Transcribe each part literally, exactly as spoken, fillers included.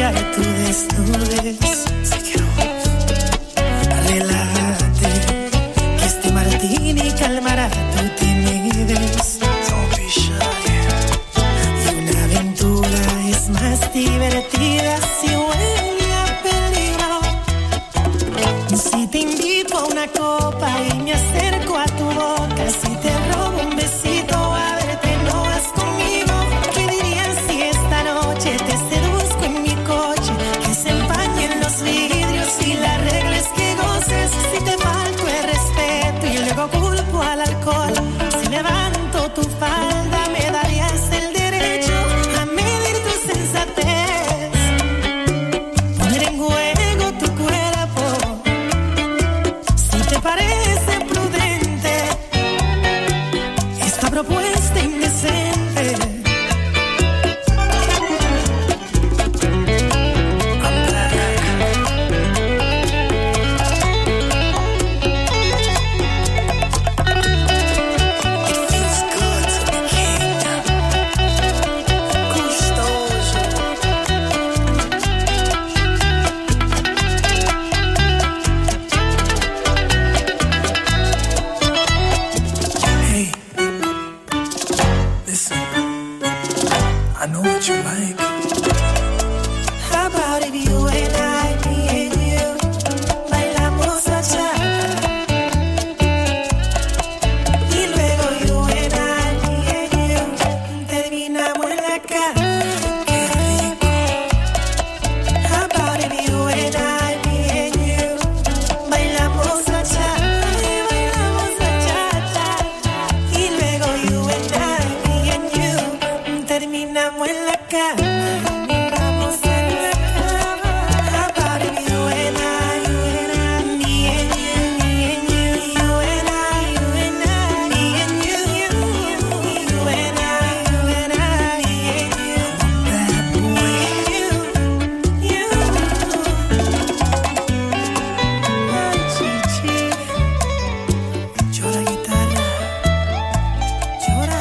apreciar tu desnudez. Relájate, que este martini calmará tu timidez. Y una aventura es más divertida si huele a peligro. Si te invito a una copa y me acerco a tu boca, si te robo un besito a verte no vas conmigo. ¿Qué dirías si esta noche te seduzco en mi coche? Que se empañen los vidrios y la regla es que goces. Si te falto el respeto y luego culpo al alcohol, si levanto tu falda me darías el derecho a medir tu sensatez, poner en juego tu cuerpo. Si te parece prudente esta propuesta indecente, I know what you like. How about if you and I, me and you, bailamos bachata? Y luego you and I, me and you, terminamos en la cama. Qué rico. How about if you and I, me and you, bailamos bachata? Y bailamos bachata. Y luego you and I, me and you, terminamos en la cama. Miramos en la cama. How about if you and I, you and I, me and you, me and you, you and I, you and I, me and you, you, you and I, you and I, me and you, bad boy, you, you. Ay, chichi, llora guitarra, llora.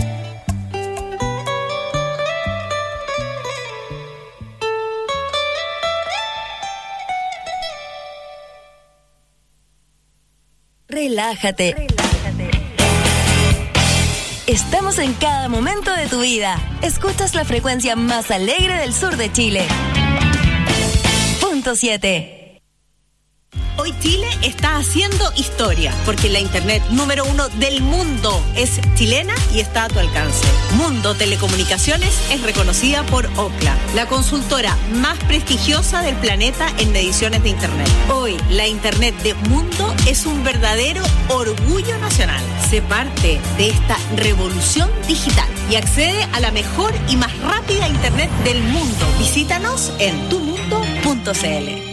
Relájate. Estamos en cada momento de tu vida. Escuchas la frecuencia más alegre del sur de Chile. Punto siete. Hoy Chile está haciendo historia, porque la internet número uno del mundo es chilena y está a tu alcance. Mundo Telecomunicaciones es reconocida por Ookla, la consultora más prestigiosa del planeta en mediciones de internet. Hoy, la internet de Mundo es un verdadero orgullo nacional. Sé parte de esta revolución digital y accede a la mejor y más rápida internet del mundo. Visítanos en tu mundo punto c l.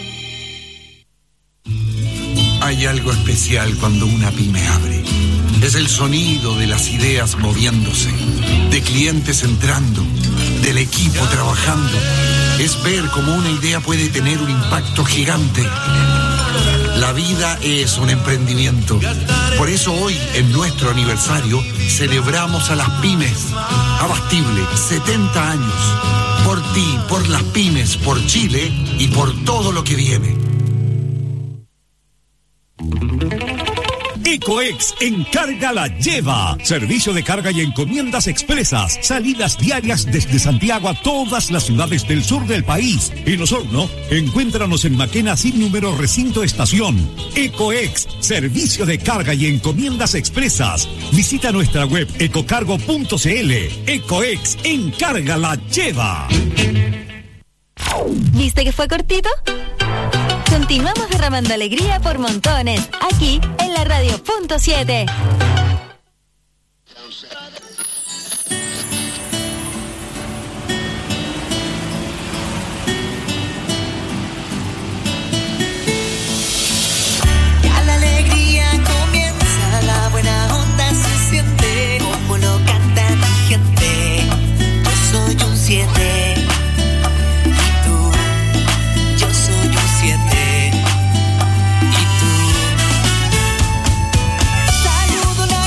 Hay algo especial cuando una pyme abre. Es el sonido de las ideas moviéndose, de clientes entrando, del equipo trabajando. Es ver cómo una idea puede tener un impacto gigante. La vida es un emprendimiento. Por eso hoy, en nuestro aniversario, celebramos a las pymes. Abastible, setenta años. Por ti, por las pymes, por Chile y por todo lo que viene. Ecoex Encarga la Lleva. Servicio de carga y encomiendas expresas. Salidas diarias desde Santiago a todas las ciudades del sur del país. En Osorno, encuéntranos en Maquena sin número recinto estación. Ecoex, servicio de carga y encomiendas expresas. Visita nuestra web ecocargo punto c l. Ecoex Encarga la Lleva. ¿Viste que fue cortito? Continuamos derramando alegría por montones, aquí en la radio punto siete. Ya la alegría comienza, la buena onda se siente, como lo canta mi gente. Yo soy un siete. Saludo la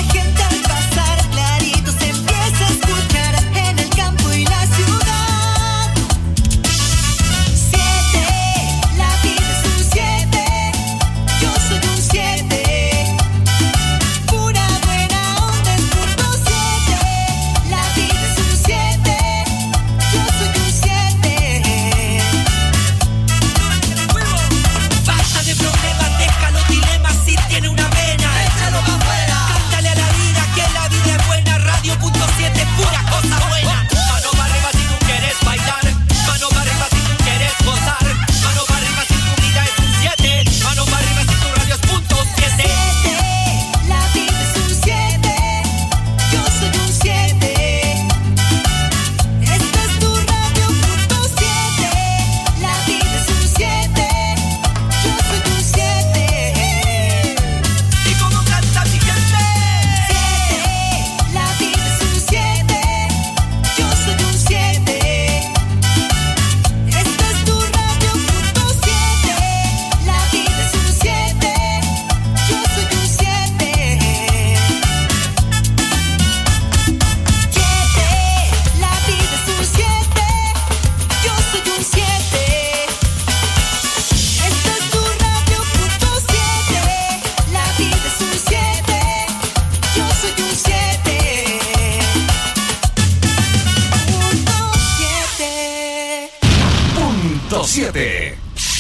siete.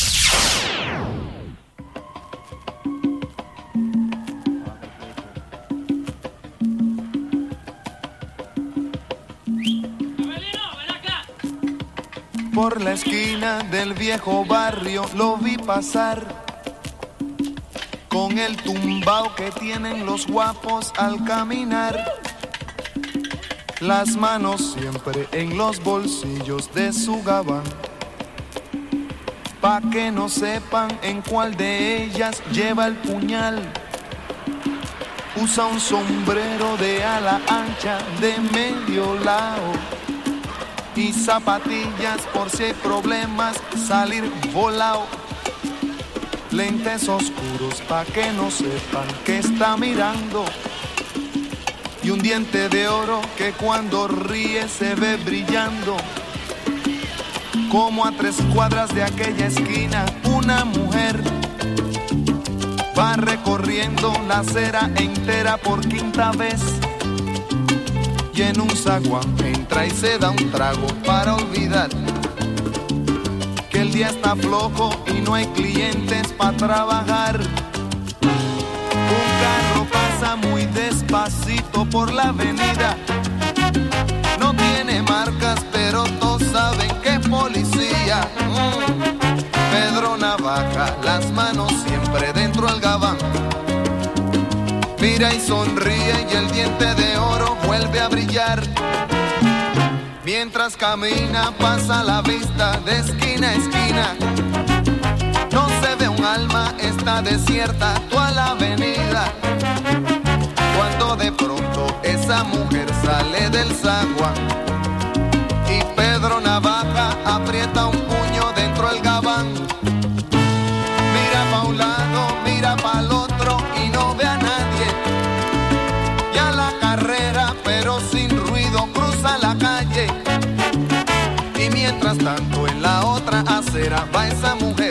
Por la esquina del viejo barrio lo vi pasar, con el tumbao que tienen los guapos al caminar, las manos siempre en los bolsillos de su gabán, pa' que no sepan en cuál de ellas lleva el puñal. Usa un sombrero de ala ancha de medio lado y zapatillas por si hay problemas salir volado. Lentes oscuros pa' que no sepan que está mirando, y un diente de oro que cuando ríe se ve brillando. Como a tres cuadras de aquella esquina una mujer va recorriendo la acera entera por quinta vez, y en un zaguán entra y se da un trago para olvidar que el día está flojo y no hay clientes para trabajar. Un carro pasa muy despacito por la avenida, no tiene marcas pero todos saben que es policía. mm. Pedro Navaja, las manos siempre dentro del gabán, mira y sonríe y el diente de oro vuelve a brillar. Mientras camina pasa la vista de esquina a esquina, no se ve un alma, está desierta toda la avenida. Cuando de pronto esa mujer sale del zaguán y Pedro Navaja aprieta un puño dentro del gabán. Mira pa' un lado, mira pa' el otro y no ve a nadie. Ya la carrera, pero sin ruido, cruza la calle. Y mientras tanto en la otra acera va esa mujer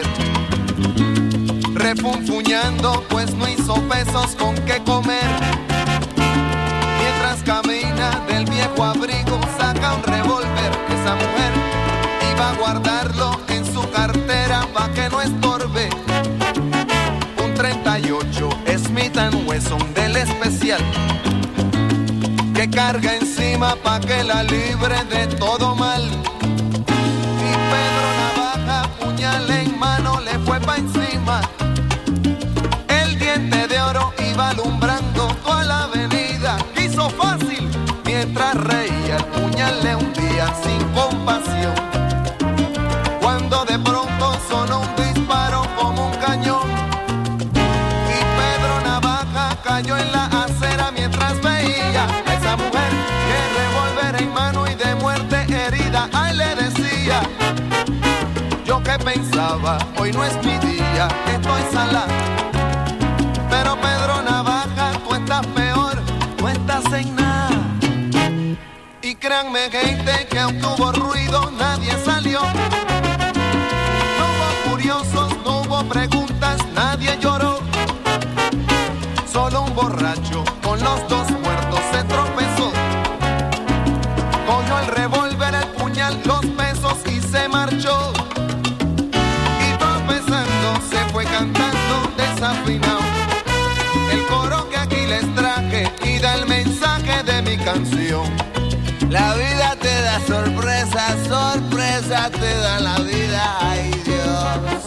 refunfuñando, pues no hizo pesos con qué comer. Mientras camina del viejo abrigo saca un revólver. Esa mujer iba a guardarlo en su cartera pa' que no estorbe. Un treinta y ocho Smith and Wesson del especial que carga encima pa' que la libre de todo mal. Y Pedro Navaja, puñal en mano, le fue pa' encima. El diente de oro iba alumbrando toda la avenida. Quiso fácil, mientras reía el puñal le hundía sin compasión. Cuando de pronto sonó un disparo como un cañón y Pedro Navaja cayó en la acera mientras veía a esa mujer que revólver en mano y de muerte herida. Ay, le decía, yo que pensaba, hoy no es mi día, estoy salada. Pero Pedro Navaja, tú estás peor, tú estás en nada. Y créanme gente que aunque hubo ruido nadie salió. No hubo curiosos, no hubo preguntas, nadie lloró. Solo un borracho con los dos muertos se tropezó. Cogió el revólver, el puñal, los pesos y se marchó. Y tropezando se fue cantando desafinado el coro que aquí les traje y da el mensaje de mi canción. La vida te da sorpresa, sorpresa te da la vida, ay Dios.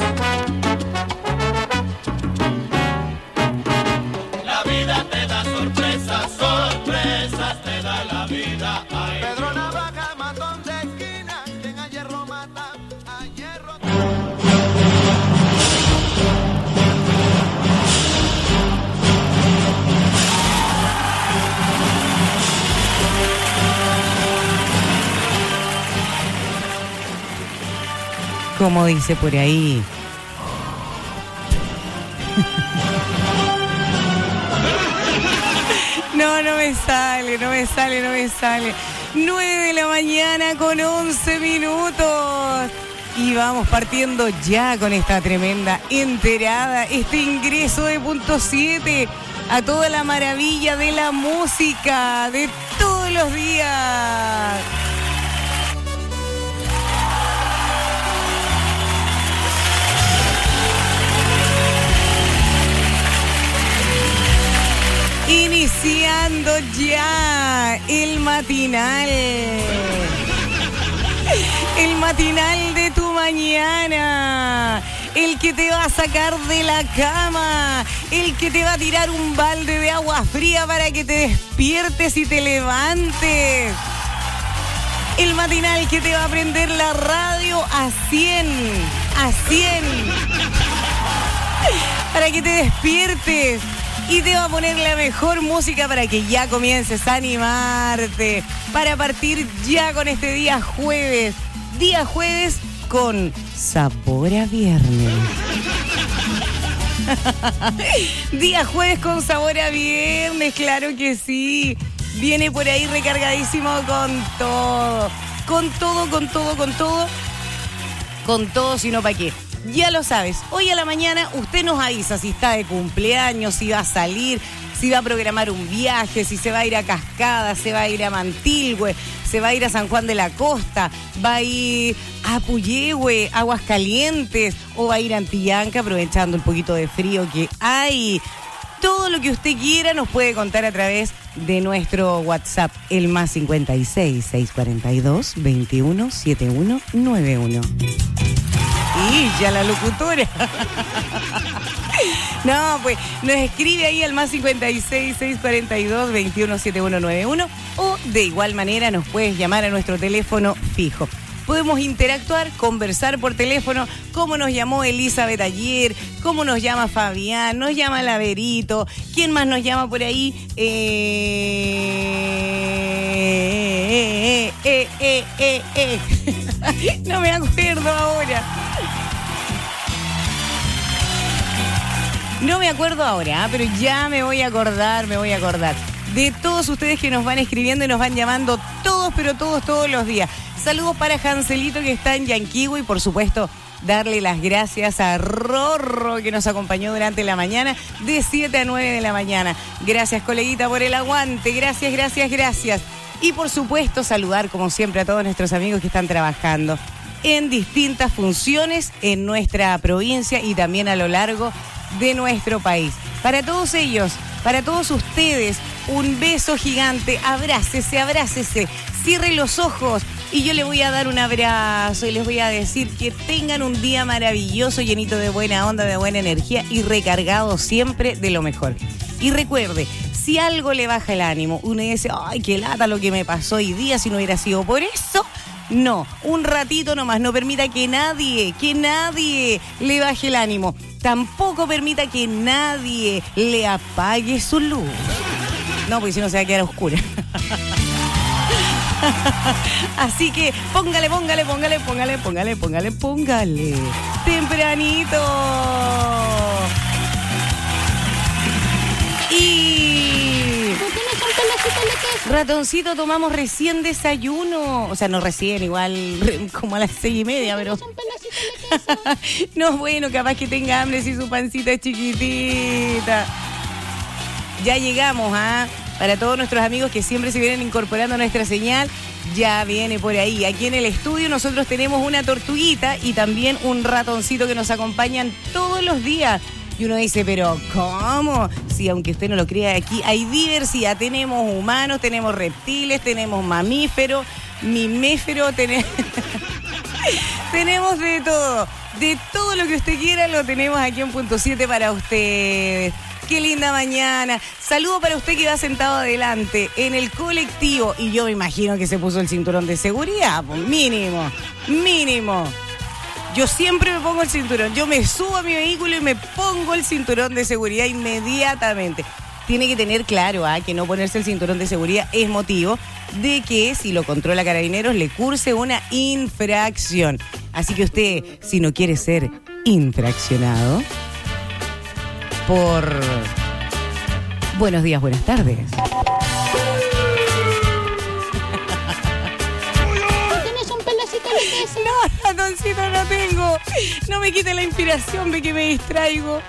La vida te da sorpresas, sorpresas te da la vida, ay Dios. Pedro Navaja, matón de esquina, quien a hierro mata, a hierro... Como dice por ahí. No, no me sale, no me sale, no me sale. nueve de la mañana con once minutos. Y vamos partiendo ya con esta tremenda enterada, este ingreso de punto siete a toda la maravilla de la música de todos los días. ya el matinal. El matinal de tu mañana. El que te va a sacar de la cama. El que te va a tirar un balde de agua fría para que te despiertes y te levantes. El matinal que te va a prender la radio a cien. A cien. Para que te despiertes. Y te va a poner la mejor música para que ya comiences a animarte. Para partir ya con este día jueves. Día jueves con sabor a viernes. Día jueves con sabor a viernes, claro que sí. Viene por ahí recargadísimo con todo. Con todo, con todo, con todo. Con todo, si no, ¿para qué? Ya lo sabes, hoy a la mañana usted nos avisa si está de cumpleaños, si va a salir, si va a programar un viaje, si se va a ir a Cascada, se va a ir a Mantilhue, se va a ir a San Juan de la Costa, va a ir a Puyehue, Aguascalientes, o va a ir a Antillanca aprovechando el poquito de frío que hay. Todo lo que usted quiera nos puede contar a través de nuestro WhatsApp, el más cincuenta y seis, seiscientos cuarenta y dos, veintiuno, setenta y uno, noventa y uno. Y ya la locutora. No, pues nos escribe ahí al más cincuenta y seis, seiscientos cuarenta y dos, veintiuno, setenta y uno, noventa y uno, o de igual manera nos puedes llamar a nuestro teléfono fijo. Podemos interactuar, conversar por teléfono, como nos llamó Elizabeth ayer, cómo nos llama Fabián, nos llama Laverito, ¿quién más nos llama por ahí? Eh, eh, eh, eh, eh, eh. No me acuerdo ahora. No me acuerdo ahora, ¿eh? Pero ya me voy a acordar, me voy a acordar. De todos ustedes que nos van escribiendo y nos van llamando todos, pero todos, todos los días. Saludos para Hanselito que está en Yanquihue y por supuesto darle las gracias a Rorro que nos acompañó durante la mañana de siete a nueve de la mañana. Gracias, coleguita, por el aguante. Gracias, gracias, gracias. Y por supuesto saludar como siempre a todos nuestros amigos que están trabajando en distintas funciones en nuestra provincia y también a lo largo de nuestro país. Para todos ellos, para todos ustedes, un beso gigante. Abrácese, abrácese, cierre los ojos y yo le voy a dar un abrazo y les voy a decir que tengan un día maravilloso, llenito de buena onda, de buena energía y recargado siempre de lo mejor. Y recuerde, si algo le baja el ánimo, uno dice, ay, qué lata lo que me pasó hoy día si no hubiera sido por eso. No, un ratito nomás, no permita que nadie, que nadie le baje el ánimo. Tampoco permita que nadie le apague su luz. No, porque si no se va a quedar oscura. Así que póngale, póngale, póngale, póngale, póngale, póngale, póngale. Tempranito. Y... ratoncito, tomamos recién desayuno. O sea, no recién, igual como a las seis y media, pero... No, bueno, capaz que tenga hambre si su pancita es chiquitita. Ya llegamos, ¿ah? ¿eh? Para todos nuestros amigos que siempre se vienen incorporando a nuestra señal, ya viene por ahí. Aquí en el estudio nosotros tenemos una tortuguita y también un ratoncito que nos acompañan todos los días. Y uno dice, pero ¿cómo? Sí, aunque usted no lo crea, aquí hay diversidad. Tenemos humanos, tenemos reptiles, tenemos mamíferos, mimíferos, tenemos... tenemos de todo. De todo lo que usted quiera lo tenemos aquí en Punto siete para ustedes. Qué linda mañana. Saludo para usted que va sentado adelante en el colectivo. Y yo me imagino que se puso el cinturón de seguridad. Pues mínimo, mínimo. Yo siempre me pongo el cinturón. Yo me subo a mi vehículo y me pongo el cinturón de seguridad inmediatamente. Tiene que tener claro ¿eh? que no ponerse el cinturón de seguridad es motivo de que si lo controla Carabineros le curse una infracción. Así que usted, si no quiere ser infraccionado por buenos días, buenas tardes. ¿Tienes un pedacito de queso? No, ratoncito, no tengo. No me quite la inspiración de que me distraigo.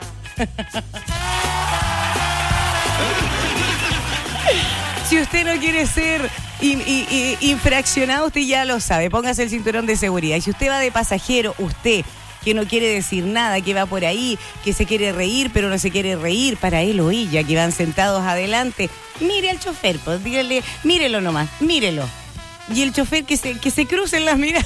Si usted no quiere ser in, in, in, infraccionado, usted ya lo sabe. Póngase el cinturón de seguridad. Y si usted va de pasajero, usted que no quiere decir nada, que va por ahí, que se quiere reír, pero no se quiere reír, para él o ella, que van sentados adelante. Mire al chofer, pues dígale, mírelo nomás, mírelo. Y el chofer que se, que se crucen las miradas.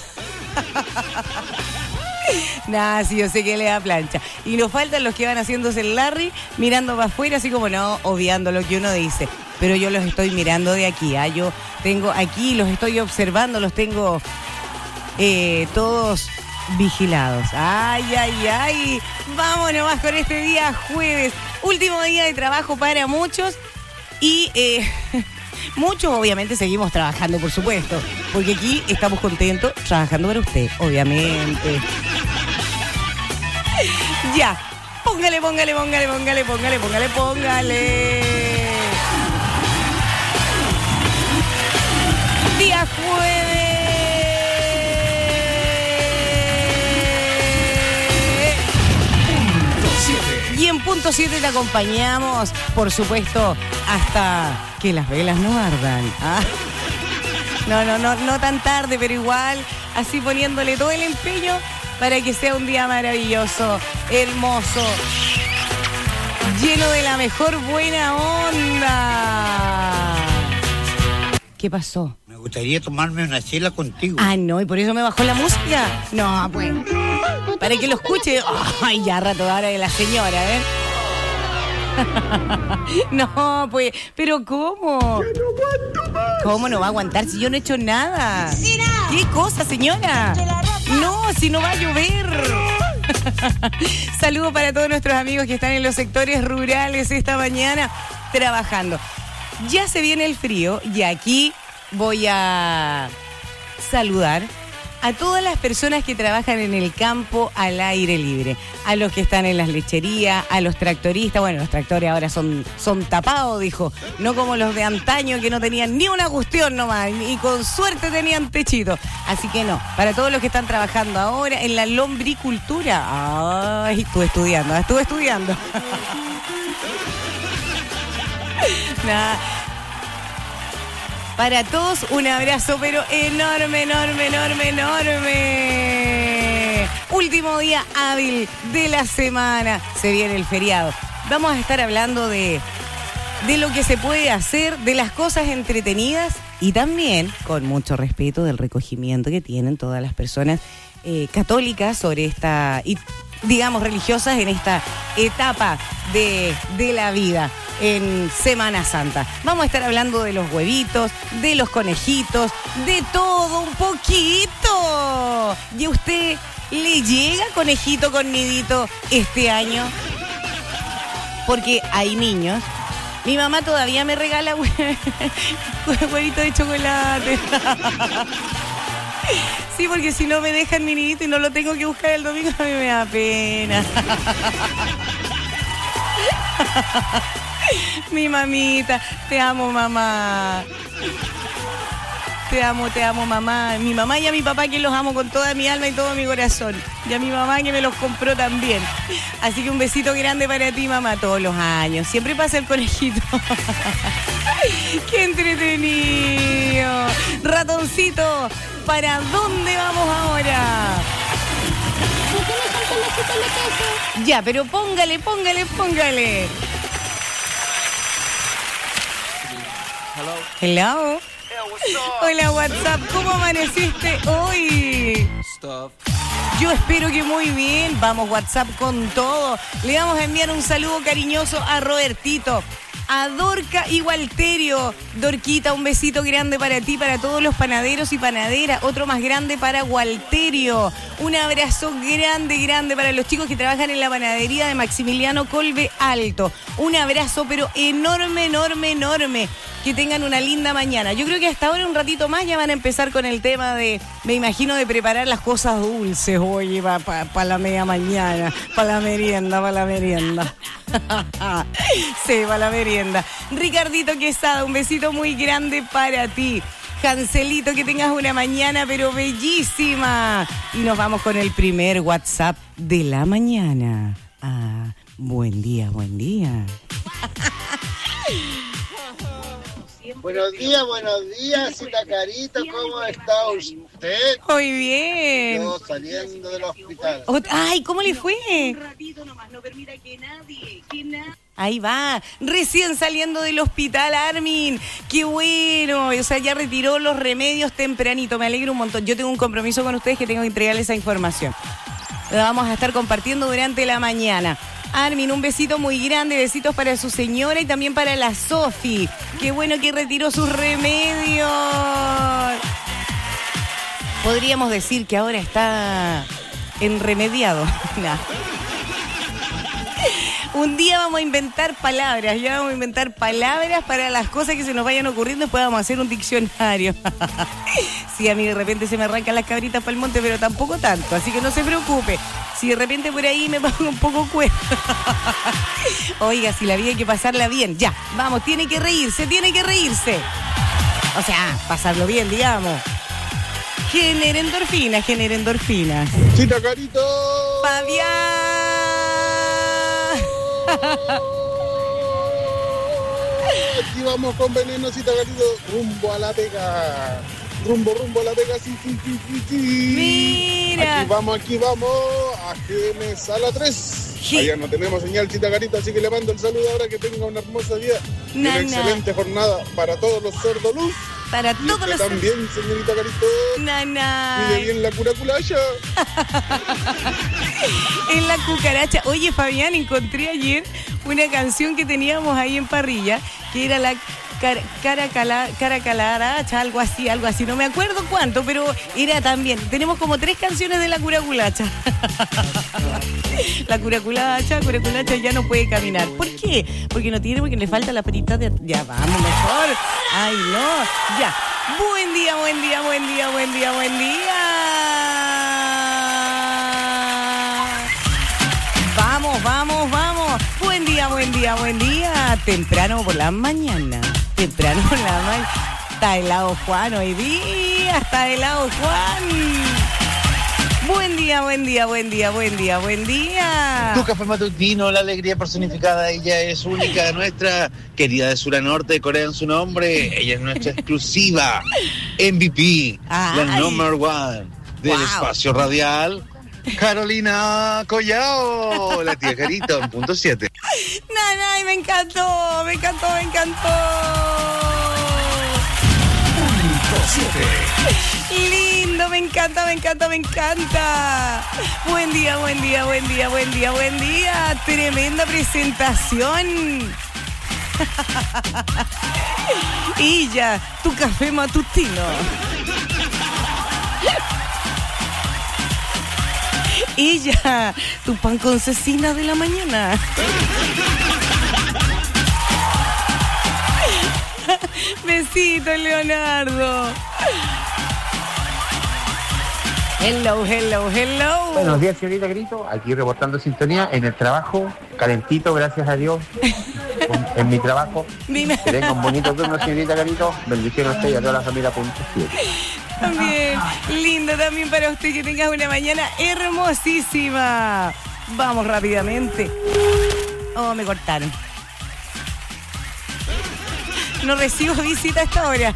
Nah, sí, yo sé que le da plancha. Y nos faltan los que van haciéndose el Larry, mirando para afuera, así como no, obviando lo que uno dice. Pero yo los estoy mirando de aquí, ¿ah? Yo tengo aquí, los estoy observando, los tengo eh, todos vigilados. Ay, ay, ay. Vámonos más con este día jueves. Último día de trabajo para muchos. Y eh, muchos obviamente seguimos trabajando, por supuesto. Porque aquí estamos contentos trabajando para usted, obviamente. Ya. Póngale, póngale, póngale, póngale, póngale, póngale, póngale. Día jueves. Y en punto siete te acompañamos, por supuesto, hasta que las velas no ardan. ¿Ah? No, no, no, no tan tarde, pero igual, así poniéndole todo el empeño para que sea un día maravilloso, hermoso, lleno de la mejor buena onda. ¿Qué pasó? Me gustaría tomarme una chela contigo. Ah, no, y por eso me bajó la música. No, pues. Para que lo escuche. Ay, ya rato ahora de la señora, ¿eh? No, pues, pero ¿cómo? ¿Cómo no va a aguantar si yo no he hecho nada? ¿Qué cosa, señora? No, si no va a llover. Saludos para todos nuestros amigos que están en los sectores rurales esta mañana trabajando. Ya se viene el frío y aquí voy a saludar a todas las personas que trabajan en el campo al aire libre, a los que están en las lecherías, a los tractoristas. Bueno, los tractores ahora son, son tapados, dijo, no como los de antaño que no tenían ni una cuestión nomás y con suerte tenían techito. Así que no, para todos los que están trabajando ahora en la lombricultura. Ay, estuve estudiando, estuve estudiando. Nada. Para todos, un abrazo, pero enorme, enorme, enorme, enorme. Último día hábil de la semana. Se viene el feriado. Vamos a estar hablando de, de lo que se puede hacer, de las cosas entretenidas y también, con mucho respeto, del recogimiento que tienen todas las personas eh, católicas sobre esta, y, digamos, religiosas en esta etapa de, de la vida. En Semana Santa. Vamos a estar hablando de los huevitos, de los conejitos, de todo un poquito. ¿Y a usted le llega conejito con nidito este año? Porque hay niños. Mi mamá todavía me regala hue- huevito de chocolate. Sí, porque si no me dejan mi nidito y no lo tengo que buscar el domingo, a mí me da pena. Mi mamita, te amo, mamá. Te amo, te amo, mamá. Mi mamá y a mi papá, que los amo con toda mi alma y todo mi corazón. Y a mi mamá, que me los compró también. Así que un besito grande para ti, mamá, todos los años. Siempre pasa el conejito. ¡Qué entretenido! Ratoncito, ¿para dónde vamos ahora? ¿Por qué no son pedacitos de queso? Ya, pero póngale, póngale, póngale. Hello. Hola, WhatsApp. ¿Cómo amaneciste hoy? Yo espero que muy bien. Vamos, WhatsApp, con todo. Le vamos a enviar un saludo cariñoso a Robertito, a Dorca y Walterio. Dorquita, un besito grande para ti, para todos los panaderos y panaderas. Otro más grande para Walterio. Un abrazo grande, grande para los chicos que trabajan en la panadería de Maximiliano Colbe Alto. Un abrazo, pero enorme, enorme, enorme. Que tengan una linda mañana. Yo creo que hasta ahora, un ratito más, ya van a empezar con el tema de, me imagino, de preparar las cosas dulces, oye, para pa, pa la media mañana, para la merienda, para la merienda. Sí, para la merienda. Ricardito Quesada, un besito muy grande para ti. Cancelito, que tengas una mañana, pero bellísima. Y nos vamos con el primer WhatsApp de la mañana. Ah, buen día, buen día. Buenos días, buenos días, Cita Carito, ¿cómo está usted? Muy bien. Dios, saliendo del hospital. Ot- Ay, ¿cómo le fue? Ahí va, recién saliendo del hospital, Armin. Qué bueno, o sea, ya retiró los remedios tempranito, me alegro un montón. Yo tengo un compromiso con ustedes que tengo que entregarles esa información. La vamos a estar compartiendo durante la mañana. Armin, un besito muy grande, besitos para su señora y también para la Sofi. Qué bueno que retiró sus remedios. Podríamos decir que ahora está enremediado. No. Un día vamos a inventar palabras, ya vamos a inventar palabras para las cosas que se nos vayan ocurriendo, después vamos a hacer un diccionario. Sí, a mí de repente se me arrancan las cabritas para el monte, pero tampoco tanto, así que no se preocupe. Si de repente por ahí me pongo un poco cuerdo. Oiga, si la vida hay que pasarla bien, ya, vamos, tiene que reírse, tiene que reírse. O sea, pasarlo bien, digamos. Genera endorfina, genera endorfina. Cita Carito. Fabián. Aquí vamos con veneno, Cita Carito. Rumbo a la pega. Rumbo, rumbo a la pega, sí, sí, sí, sí, sí. Mira. Aquí vamos, aquí vamos. A G M Sala tres. Sí. Allá no tenemos señal, Cita Carito, así que le mando el saludo ahora, que tenga una hermosa día. Y Na, una na. excelente jornada para todos los sordos luz. Para Y todos usted los... también, señorita Carito. Nana. Mire bien la curaculacha. En la cucaracha. Oye, Fabián, encontré ayer una canción que teníamos ahí en parrilla, que era la car caracala, caracalaracha, algo así, algo así. No me acuerdo cuánto, pero era también. Tenemos como tres canciones de la curaculacha. La curaculacha, curaculacha ya no puede caminar. ¿Por qué? Porque no tiene, porque le falta la perita de... Ya, vamos, mejor. Ay, no. Ya. Buen día, buen día, buen día, buen día, buen día. Vamos, vamos, vamos. Buen día, buen día, buen día. Temprano por la mañana. Temprano por la mañana. Está helado Juan hoy día. Está helado Juan. Buen día, buen día, buen día, buen día, buen día. Tu café matutino, la alegría personificada, ella es única, nuestra querida de Sur a Norte, Corea en su nombre, ella es nuestra exclusiva M V P, Ay. la number one del Wow. espacio radial, Carolina Collao, la tía Carito en punto siete. Nanay, me encantó, me encantó, me encantó. Lindo, me encanta, me encanta, me encanta. Buen día, buen día, buen día, buen día, buen día. Tremenda presentación. Y ya, tu café matutino. Y ya, tu pan con cecina de la mañana. Besitos, Leonardo. Hello, hello, hello. Buenos días, señorita Grito. Aquí reportando sintonía en el trabajo. Calentito, gracias a Dios. En mi trabajo. Dime. Que tenga un bonito turno, señorita Grito. Bendiciones a usted y a toda la familia. Punto siete. También, lindo también para usted, que tengas una mañana hermosísima. Vamos rápidamente. Oh, me cortaron. No recibo visita a esta hora.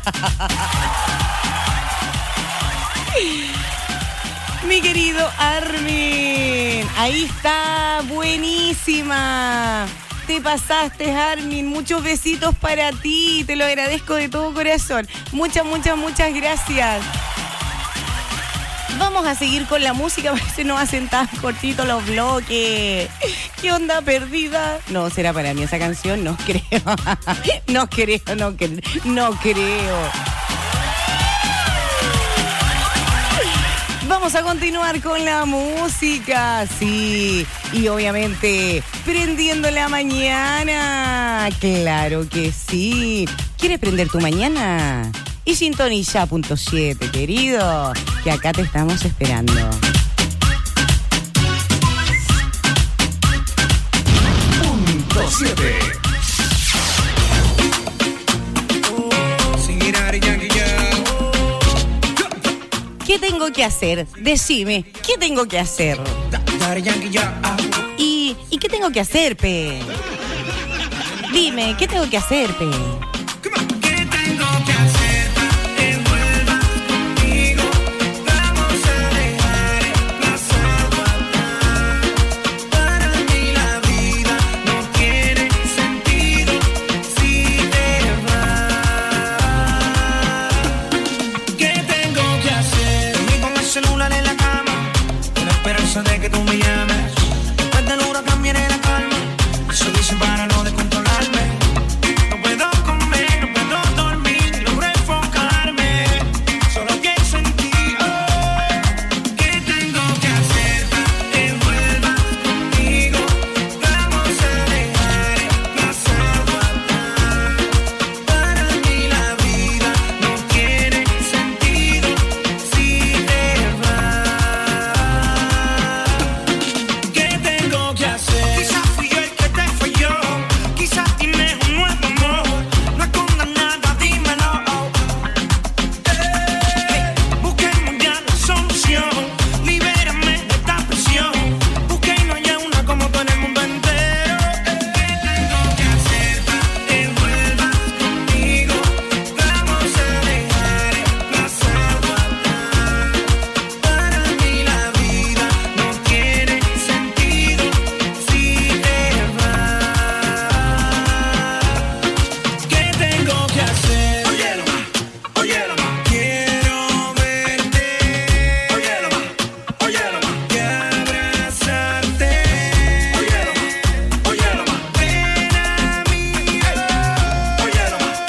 Mi querido Armin. Ahí está, buenísima. Te pasaste, Armin. Muchos besitos para ti. Te lo agradezco de todo corazón. Muchas, muchas, muchas gracias. Vamos a seguir con la música, porque se nos hacen tan cortitos los bloques. ¿Qué onda perdida? No, será para mí esa canción, no creo. No creo, no creo, no creo. Vamos a continuar con la música, sí. Y obviamente, prendiendo la mañana. Claro que sí. ¿Quieres prender tu mañana? Y sintoniza punto siete, querido, que acá te estamos esperando. Punto siete. ¿Qué tengo que hacer? Decime, ¿qué tengo que hacer? ¿Y, ¿y qué tengo que hacer, pe? Dime, ¿qué tengo que hacer, pe? celular en la cama, con la esperanza de que tú me llames. Después del huracán viene la calma, eso dicen para no descontrolarme. No puedo comer, no puedo dormir, logro enfocarme, solo pienso en ti. Oh, ¿qué tengo que hacer para que vuelvas conmigo? Vamos a dejar el pasado atrás. Para mí la vida no tiene sentido si te vas. ¿Qué tengo que hacer? Quizás fui yo el que te falló, quizás tienes un nuevo amor, no escondas nada, dímelo. Hey, busquemos ya la solución, libérame de esta presión, busqué y no hay una como tú en el mundo entero. ¿Qué tengo que hacer para que vuelvas conmigo? Vamos a dejar el pasado atrás. Para mí la vida no tiene sentido si te vas. ¿Qué tengo que hacer? Óyelo más, óyelo más. Quiero verte. Óyelo más, óyelo más. Y abrazarte. Óyelo más, óyelo más. Ven a mí. Óyelo más.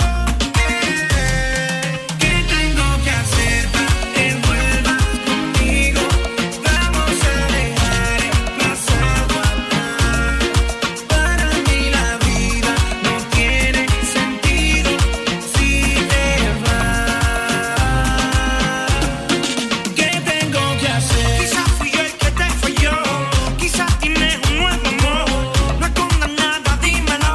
¿Qué tengo que hacer para que vuelvas conmigo? Vamos a dejar el pasado atrás. Para mí la vida no tiene sentido si te vas. ¿Qué tengo que hacer? Quizás fui yo el que te falló, quizás tienes un nuevo amor, no escondas nada, dímelo.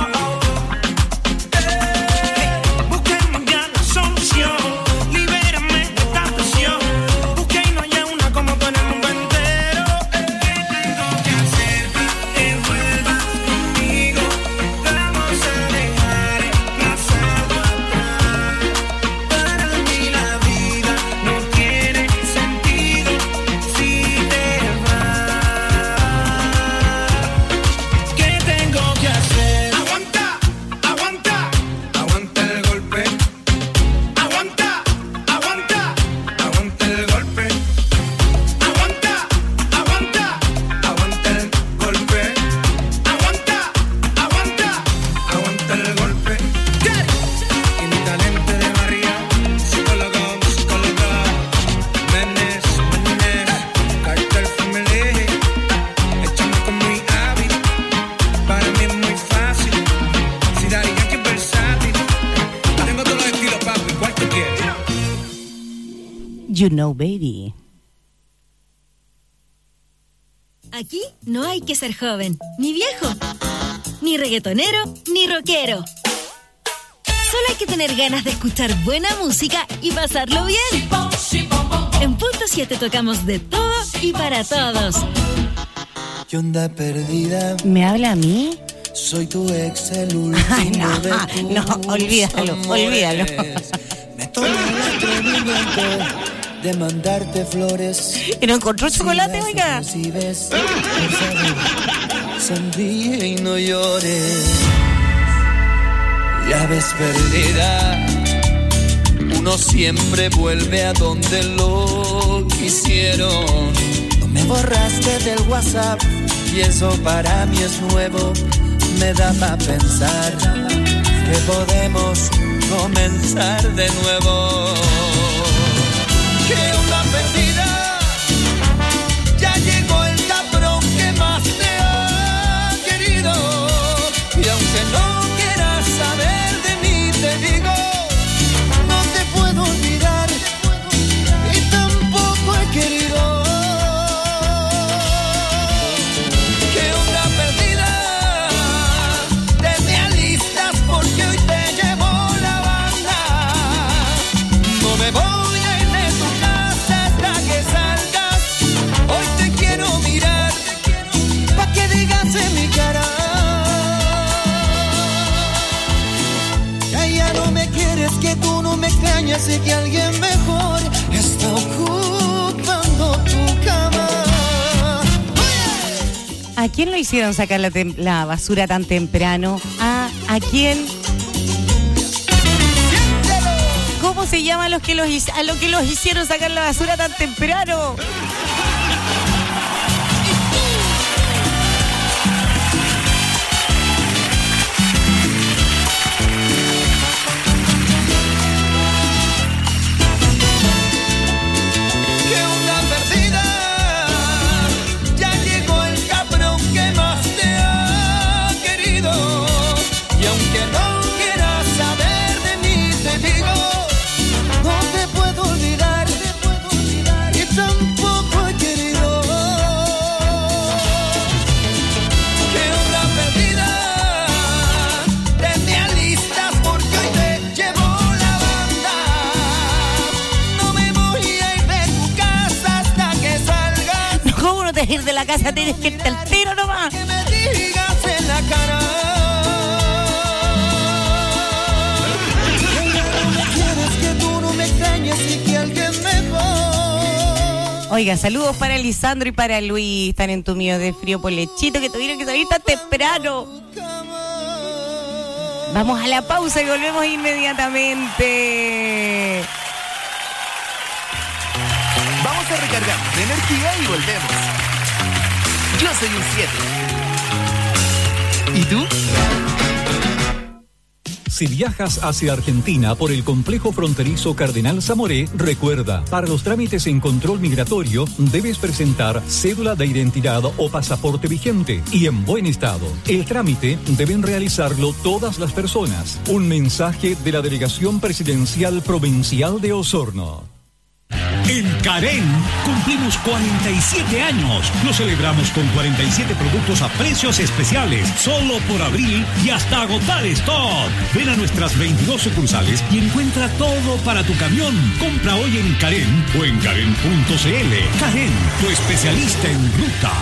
Hey, busquemos ya la solución, libérame de esta presión, busqué y no hay una como tú en el mundo entero. ¿Qué tengo que hacer para que vuelvas conmigo? Vamos a dejar el pasado atrás. Para mí la vida no tiene sentido si te vas. ¿Qué tengo que hacer? Aguanta, aguanta, aguanta el golpe. Aguanta, aguanta, aguanta el golpe. Aguanta, aguanta, aguanta el golpe. Aguanta, aguanta, aguanta el golpe. Y mi talento de barriga, psicólogo, psicólogo, Menes, Menes, Cartel Family, el chamaco muy hábil, para mí es muy fácil, si Daddy Yankee es versátil, tengo todos los estilos, papi, ¿cuál tú quieres? You know, baby. Aquí no hay que ser joven, ni viejo, ni reggaetonero, ni rockero. Solo hay que tener ganas de escuchar buena música y pasarlo bien. En Punto siete tocamos de todo y para todos. ¿Qué onda perdida? ¿Me habla a mí? Soy tu ex, el último Ay, no, de tus no, olvídalo, amores. olvídalo. Me tomé el atrevimiento de mandarte flores. ¿Y no encontró chocolate, Si oiga? ves, si ves, por favor, sonríe y no llores. Ya ves perdida, uno siempre vuelve a donde lo quisieron. No me borraste del WhatsApp y eso para mí es nuevo. Me da para pensar que podemos comenzar de nuevo. ¿Qué onda perdida? Ya llegó el cabrón que más te ha querido. Y aunque no quieras saber de mí, te digo, no te puedo olvidar y tampoco he querido. ¿Qué onda perdida? Te me alistas porque hoy te llevo la banda. No me voy a ir de tu casa hasta que salgas. Hoy te quiero mirar pa' que digas en mi cara que ya no me quieres, que tú no me extrañas y que alguien mejor está ocupando tu cama. ¿A quién lo hicieron sacar la, tem- la basura tan temprano? ¿A, ¿A quién? ¿Cómo se llama a los que los, a los que los hicieron sacar la basura tan temprano? Ir de la casa, tienes que irte al tiro nomás. Que me digas en la cara. No me quieres, que tú no me extrañas y que alguien mejor. Oiga, saludos para Lisandro y para Luis. Están entumidos de frío por lechito que tuvieron que salir tan temprano. Vamos a la pausa y volvemos inmediatamente. Vamos a recargar de energía y volvemos. Yo soy un siete. ¿Y tú? Si viajas hacia Argentina por el complejo fronterizo Cardenal Zamoré, recuerda, para los trámites en control migratorio debes presentar cédula de identidad o pasaporte vigente y en buen estado. El trámite deben realizarlo todas las personas. Un mensaje de la Delegación Presidencial Provincial de Osorno. En Carén cumplimos cuarenta y siete años. Lo celebramos con cuarenta y siete productos a precios especiales, solo por abril y hasta agotar stock. Ven a nuestras veintidós sucursales y encuentra todo para tu camión. Compra hoy en Carén o en Carén punto c l. Carén, tu especialista en ruta.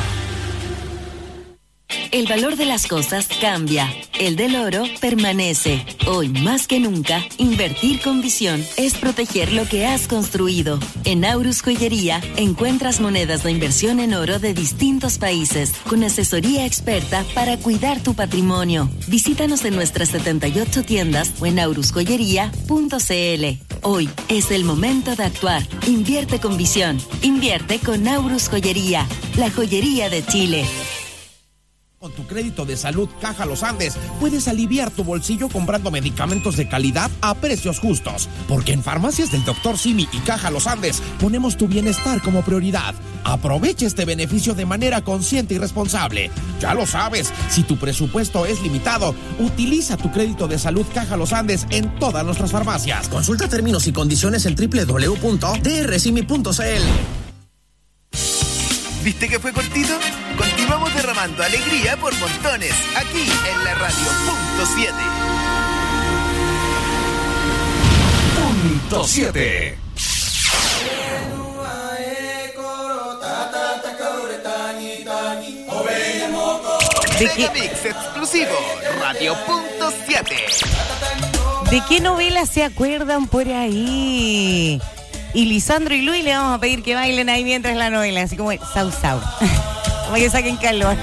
El valor de las cosas cambia. El del oro permanece. Hoy más que nunca, invertir con visión es proteger lo que has construido. En Aurus Joyería encuentras monedas de inversión en oro de distintos países, con asesoría experta para cuidar tu patrimonio. Visítanos en nuestras setenta y ocho tiendas o en aurus joyería punto c l. Hoy es el momento de actuar. Invierte con visión. Invierte con Aurus Joyería, la joyería de Chile. Con tu crédito de salud Caja Los Andes puedes aliviar tu bolsillo comprando medicamentos de calidad a precios justos. Porque en Farmacias del doctor Simi y Caja Los Andes ponemos tu bienestar como prioridad. Aprovecha este beneficio de manera consciente y responsable. Ya lo sabes, si tu presupuesto es limitado, utiliza tu crédito de salud Caja Los Andes en todas nuestras farmacias. Consulta términos y condiciones en doble u doble u doble u punto d r simi punto c l. ¿Viste que fue cortito? Continuamos derramando alegría por montones, aquí en la radio punto siete. Punto siete. Megamix exclusivo, radio punto siete. ¿De qué novela se acuerdan por ahí? Y Lisandro y Luis le vamos a pedir que bailen ahí mientras la novela, así como sau sau. Como que saquen calor.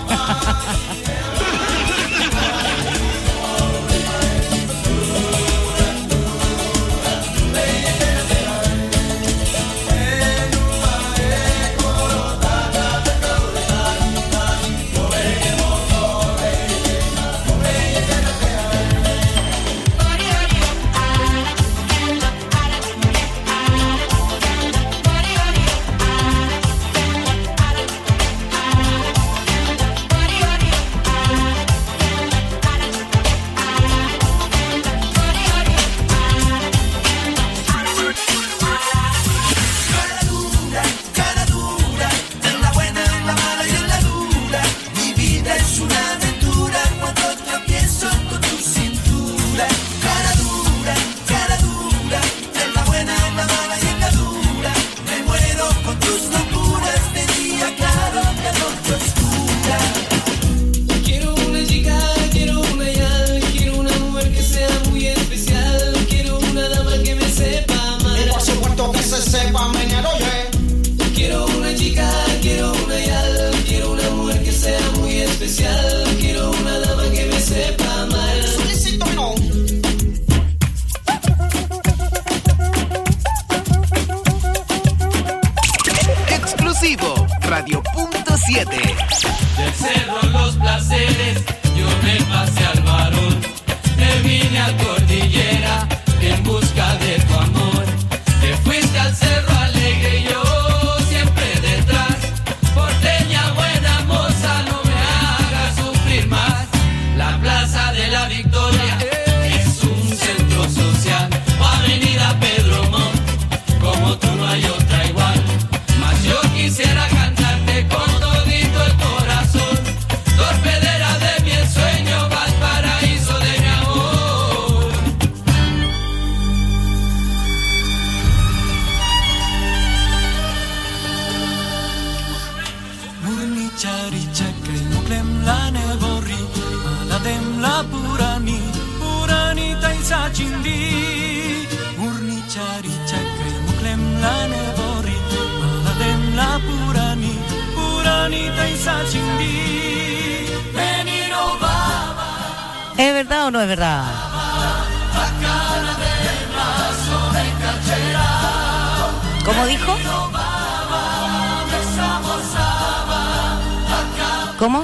Exclusivo, Radio Punto siete. Del cerro los placeres, yo me pasé al varón. Me vine a cordillera en busca de tu amor. Te fuiste al cerro alegre y yo siempre detrás. Porteña buena moza, no me hagas sufrir más. La Plaza de la Victoria es un centro social. O Avenida Pedro Montt, como tú no hay otra igual. Mas yo quisiera cantarte con todito el corazón. Torpedera de mi ensueño, Valparaíso de mi amor. Murni chari chakai muklem la neborri, maladem la purani, purani taisa chindi. Murni chari chakai muklem la neborri, maladem la purani, purani taisa chindi. Veniro baba, ¿Es verdad o no es verdad? bacana de brazo de cachera. ¿Cómo dijo? ¿Cómo?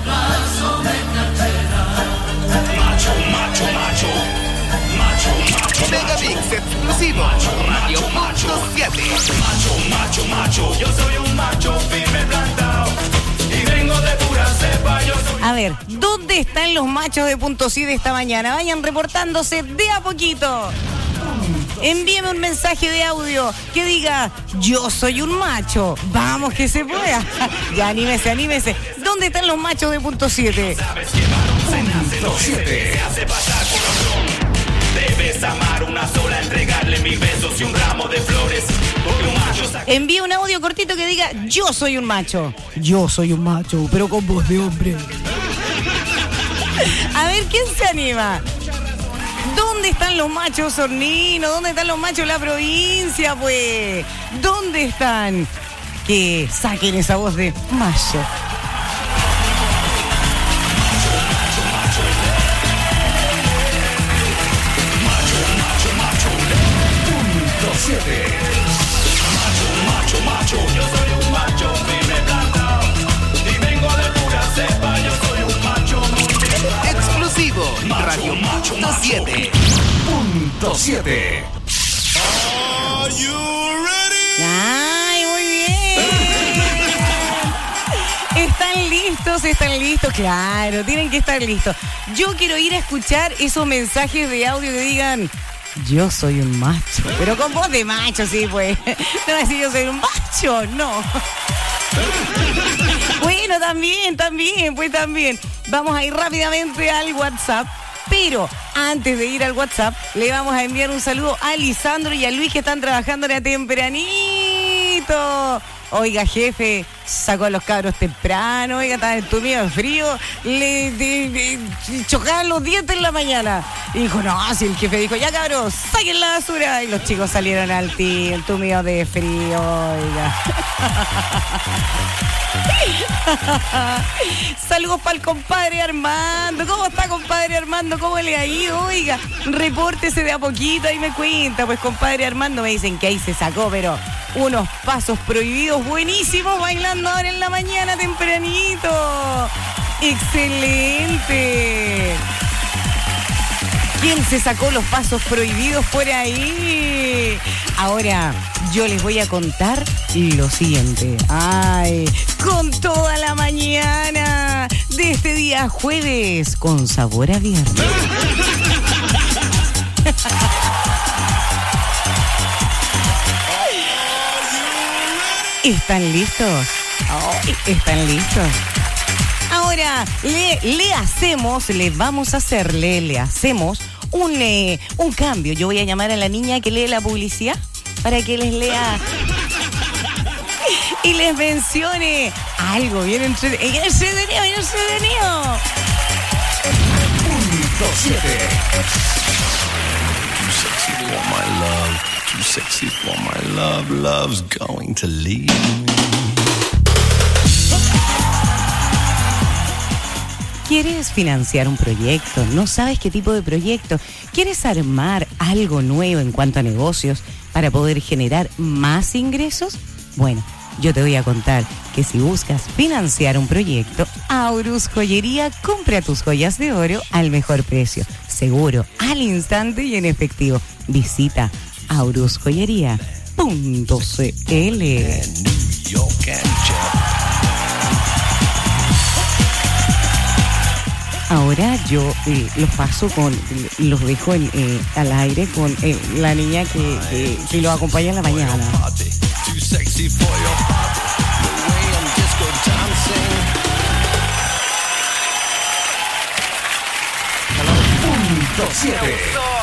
Macho, macho, macho, macho, macho. Megamix exclusivo, Radio Punto siete. Macho, macho, macho. Yo soy un macho firme plantado y vengo de pura cepa. Yo soy... A ver, ¿dónde están los machos de Punto siete esta mañana? Vayan reportándose de a poquito. Envíeme un mensaje de audio que diga, yo soy un macho. Vamos que se pueda. Ya, anímese, anímese. ¿Dónde están los machos de Punto siete? Sabes que varón se nace, no siete. Se hace pasar por otro. Debes amar una sola, entregarle mil besos y un ramo de flores. Porque un macho saca... Envíe un audio cortito que diga, yo soy un macho. Yo soy un macho, pero con voz de hombre. A ver, ¿quién se anima? ¿Dónde están los machos Sornino? ¿Dónde están los machos de la provincia, pues? ¿Dónde están? Que saquen esa voz de macho. Punto siete. Macho, macho, macho. Yo soy un macho firme plantado y vengo de pura cepa. Yo soy un macho muy Exclusivo, macho, Radio macho, Punto macho. siete. Punto siete. ¡Ay, muy bien! ¿Están listos? ¿Están listos? Claro, tienen que estar listos. Yo quiero ir a escuchar esos mensajes de audio que digan, yo soy un macho. Pero con voz de macho, sí, pues. No decir yo soy un macho, no. Bueno, también, también, pues también. Vamos a ir rápidamente al WhatsApp. Pero antes de ir al WhatsApp, le vamos a enviar un saludo a Lisandro y a Luis que están trabajando ya tempranito. Oiga, jefe, sacó a los cabros temprano, oiga, estaban entumidos de frío, le, de, de, chocaban los dientes en la mañana. Y dijo, no, si el jefe dijo, ya cabros, saquen la basura. Y los chicos salieron al tío, entumidos de frío, oiga. Saludos para el compadre Armando. ¿Cómo está, compadre Armando? ¿Cómo le ha ido? Oiga, repórtese de a poquito y me cuenta. Pues, compadre Armando, me dicen que ahí se sacó, pero unos pasos prohibidos buenísimos bailando ahora en la mañana tempranito. ¡Excelente! ¿Quién se sacó los pasos prohibidos por ahí? Ahora, yo les voy a contar lo siguiente. Ay, con toda la mañana de este día jueves, con sabor a viernes. ¿Están listos? Ay, ¿están listos? Ahora, le, le hacemos, le vamos a hacerle, le hacemos un, eh, un cambio. Yo voy a llamar a la niña que lee la publicidad para que les lea y les mencione algo bien entretenido. Bien entretenido, bien entretenido. Punto siete. Too sexy for my love. Too sexy for my love. Love's going to leave me. ¿Quieres financiar un proyecto? ¿No sabes qué tipo de proyecto? ¿Quieres armar algo nuevo en cuanto a negocios para poder generar más ingresos? Bueno, yo te voy a contar que si buscas financiar un proyecto, Aurus Joyería compra tus joyas de oro al mejor precio, seguro, al instante y en efectivo. Visita aurus joyería punto c l. Ahora yo eh, los paso con, los dejo en, eh, al aire con eh, la niña que, que, que los acompaña en la mañana. Punto siete.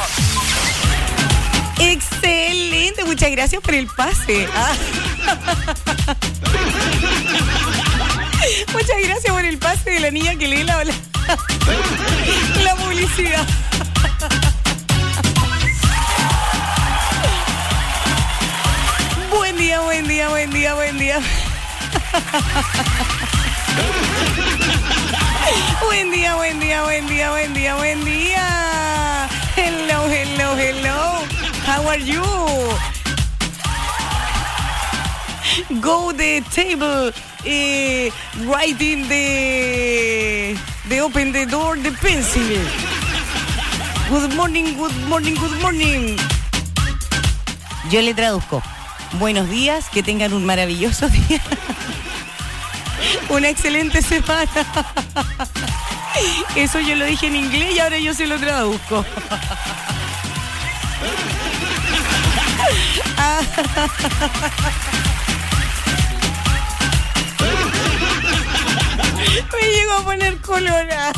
Excelente, muchas gracias por el pase. Ah. Muchas gracias por el pase de la niña que lee la, la, la publicidad. Buen día, buen día, buen día, buen día. Buen día, buen día, buen día, buen día, buen día. Hello, hello, hello. How are you? Go the table. Eh, writing the the open the door the pencil. Good morning, good morning, good morning. Yo le traduzco. Buenos días, que tengan un maravilloso día. Una excelente semana. Eso yo lo dije en inglés y ahora yo se lo traduzco. Me llego a poner colorada.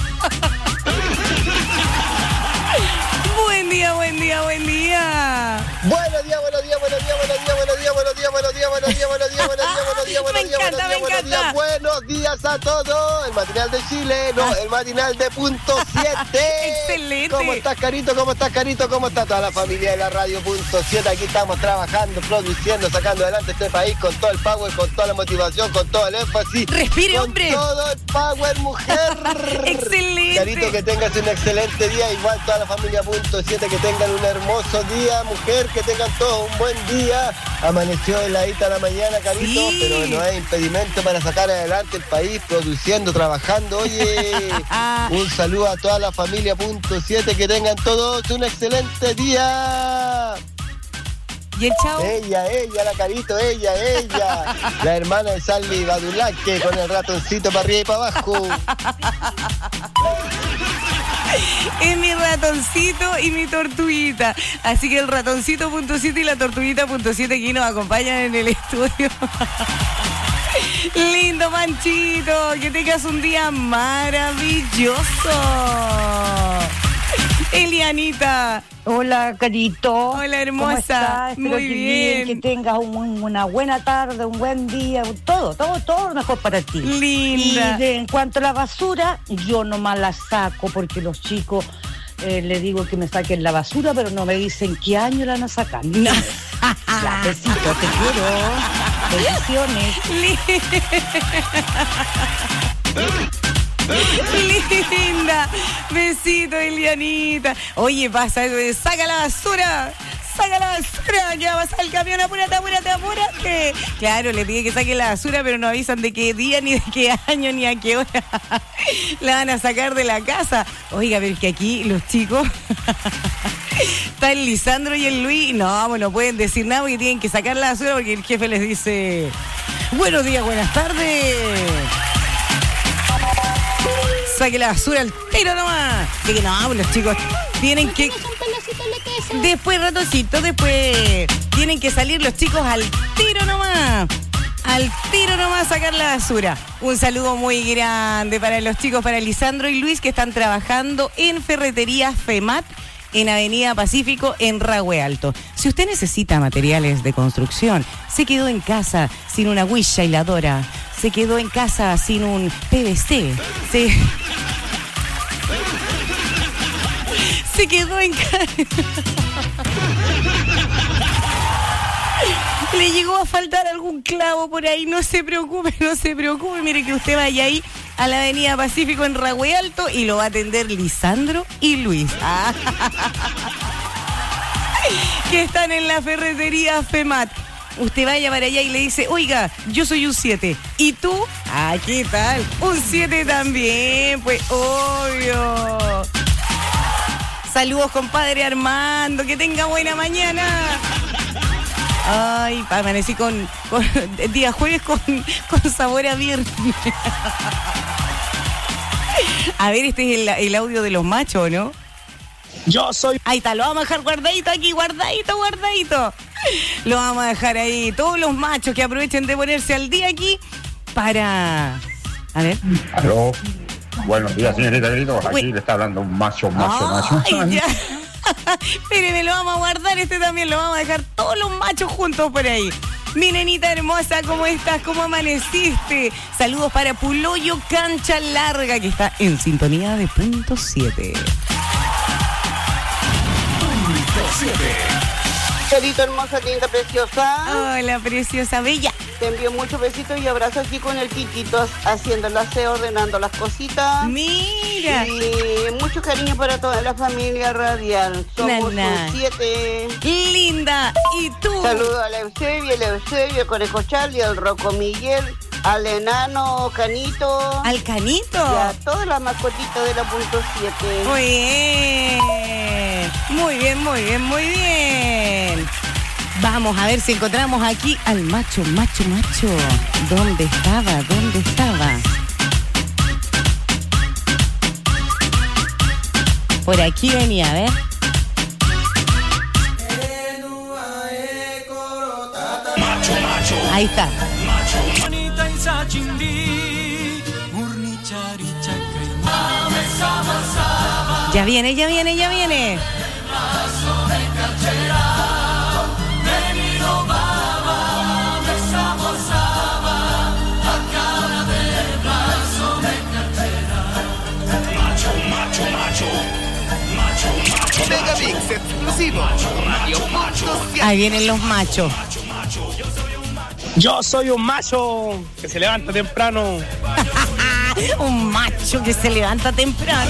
Buen día, buen día, buen día. Buenos días, buenos días, buenos días, buenos días, buenos días, buenos días, buenos días, buenos días, buenos días, buenos días, buenos días, buenos días, buenos días, buenos días, buenos días a todos. El matinal de Chile, no, el matinal de punto siete. Excelente. ¿Cómo estás, Carito? ¿Cómo estás, Carito? ¿Cómo está toda la familia de la radio punto siete? Aquí estamos trabajando, produciendo, sacando adelante este país con todo el power, con toda la motivación, con todo el énfasis. Respire, con hombre. Todo el power, mujer. Excelente. Carito, que tengas un excelente día. Igual toda la familia punto siete, que tengan un hermoso día, mujer, que tengan todos un buen día. Amaneció heladita la mañana, Carito, sí, pero no hay impedimento para sacar adelante el país, produciendo, trabajando. Oye, un saludo a toda la familia punto siete, que tengan todos un excelente día. ¿Y el chao? Ella, ella, la Carito, ella, ella. La hermana de Sally Badulaque con el ratoncito para arriba y para abajo. Es mi ratoncito y mi tortuguita. Así que el ratoncito punto siete y la tortuguita punto siete aquí nos acompañan en el estudio. Lindo Panchito, que tengas un día maravilloso. Elianita. Hola, Carito. Hola, hermosa. Espero Muy que bien. Que tengas un, una buena tarde, un buen día, todo, todo, todo lo mejor para ti. Linda. Y de, en cuanto a la basura, yo nomás la saco porque los chicos eh, les digo que me saquen la basura, pero no me dicen qué año la van a sacar. No. Ya, besito, te quiero. Bendiciones. Linda, besito, Elianita. Oye, pasa eso de saca la basura, saca la basura, ya vas al camión, apúrate, apúrate, apúrate. Claro, le pide que saque la basura, pero no avisan de qué día, ni de qué año, ni a qué hora la van a sacar de la casa. Oiga, pero es que aquí los chicos está el Lisandro y el Luis, no, pues no pueden decir nada porque tienen que sacar la basura porque el jefe les dice buenos días, buenas tardes. Saque la basura al tiro nomás. Así que no, pues los chicos tienen que... Después, ratoncito, después tienen que salir los chicos al tiro nomás. Al tiro nomás sacar la basura. Un saludo muy grande para los chicos, para Lisandro y Luis, que están trabajando en Ferretería FEMAT, en Avenida Pacífico, en Rahue Alto. Si usted necesita materiales de construcción, se quedó en casa sin una huilla hiladora, se quedó en casa sin un P V C, se, se quedó en casa... Le llegó a faltar algún clavo por ahí, no se preocupe, no se preocupe. Mire que usted vaya ahí a la Avenida Pacífico en Rahue Alto y lo va a atender Lisandro y Luis. Ah. Que están en la Ferretería FEMAT. usted vaya para allá y le dice, oiga, yo soy un siete. ¿Y tú? Ah, ¿qué tal? Un siete también, pues obvio. Saludos, compadre Armando, que tenga buena mañana. Ay, amanecí con, con día jueves con, con sabor a viernes. A ver, este es el, el audio de los machos, ¿no? Yo soy... Ahí está, lo vamos a dejar guardadito aquí, guardadito, guardadito. Lo vamos a dejar ahí. Todos los machos que aprovechen de ponerse al día aquí para... A ver. Aló. Buenos días, señorita Grito. Aquí Uy. le está hablando un macho, macho, macho. Ay, ya. Espéreme, lo vamos a guardar, este también lo vamos a dejar todos los machos juntos por ahí. Mi nenita hermosa, ¿cómo estás? ¿Cómo amaneciste? Saludos para Puloyo Cancha Larga, que está en sintonía de punto siete. Punto siete. Carito hermosa, linda, preciosa. Hola, preciosa, bella. Te envío muchos besitos y abrazos aquí con el Kikito, haciendo el aseo, ordenando las cositas. Mira. Y mucho cariño para toda la familia radial. Somos Nana. un siete. Linda. ¿Y tú? Saludos a la Eusebio, al Eusebio, al Conejo Charlie, al Rocco Miguel, al enano Canito. ¿Al Canito? Y a todas las mascotitas de la punto siete. Muy bien. Muy bien, muy bien, muy bien. Vamos a ver si encontramos aquí al macho, macho, macho. ¿Dónde estaba? ¿Dónde estaba? Por aquí venía, a ver. Macho, macho. Ahí está. Ya viene, ya viene, ya viene. Mega Mix exclusivo. Radio Punto siete. Ahí vienen los machos. Yo soy un macho que se levanta temprano. Un macho que se levanta temprano.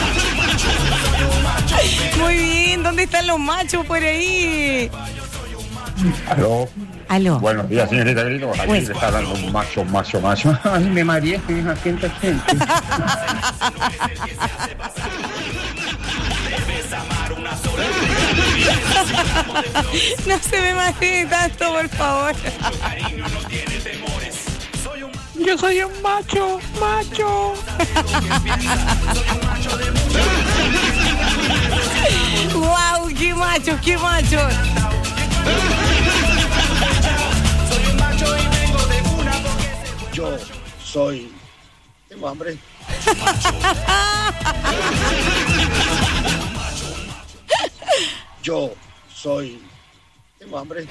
Muy bien, ¿dónde están los machos por ahí? Aló. Aló. Buenos días, señorita Grito. Aquí Pues. le está hablando un macho, macho, macho. Ay, me mareé, estoy en gente, gente. No se me maree tanto, por favor. Yo soy un macho, macho. ¡Wow! ¡Qué machos, qué machos! Yo soy... Tengo hambre. Yo soy... Tengo hambre.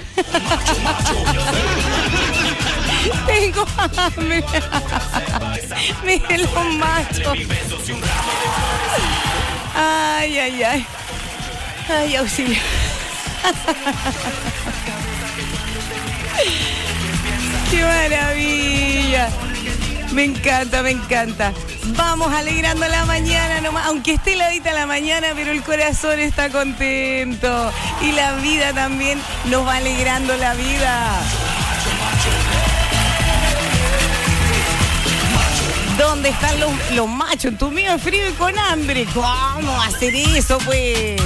Tengo hambre. Miren los machos. Ay, ay, ay. Ay, auxilio. ¡Qué maravilla! Me encanta, me encanta. Vamos alegrando la mañana nomás, aunque esté heladita la mañana, pero el corazón está contento. Y la vida también nos va alegrando la vida. ¿Dónde están los, los machos? Tú mío frío y con hambre. ¿Cómo hacer eso, pues?